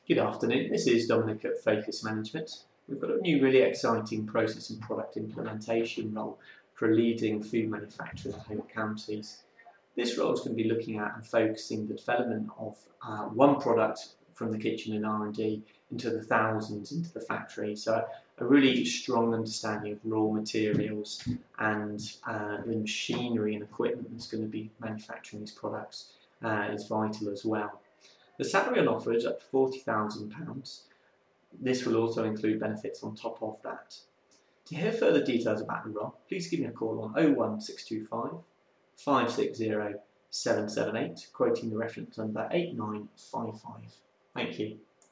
Good afternoon, this is Dominic at Focus Management. We've got a new really exciting process and product implementation role for a leading food manufacturer in Hope Counties. This role is going to be looking at and focusing the development of one product from the kitchen and R&D into the thousands into the factory. So a really strong understanding of raw materials and the machinery and equipment that's going to be manufacturing these products is vital as well. The salary on offer is up to £40,000. This will also include benefits on top of that. To hear further details about the role, please give me a call on 01625 560 778, quoting the reference number 8955. Thank you.